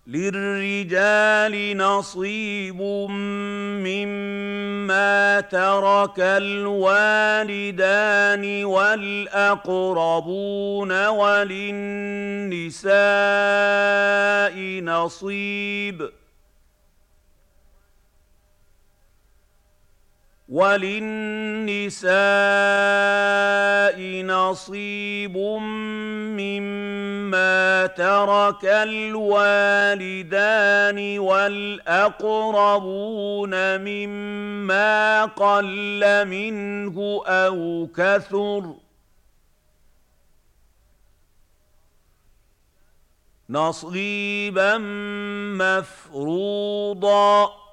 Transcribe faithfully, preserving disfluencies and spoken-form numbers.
لِّلرِّجَالِ نَصِيبٌ مِّمَّا تَرَكَ الْوَالِدَانِ وَالْأَقْرَبُونَ وَلِلنِّسَاءِ نَصِيبٌ وَلِلنِّسَاءِ نَصِيبٌ مِّمَّا تَرَكَ الْوَالِدَانِ وَالْأَقْرَبُونَ مِمَّا قَلَّ مِنْهُ أَوْ كَثُرَ نَصِيبًا مَّفْرُوضًا.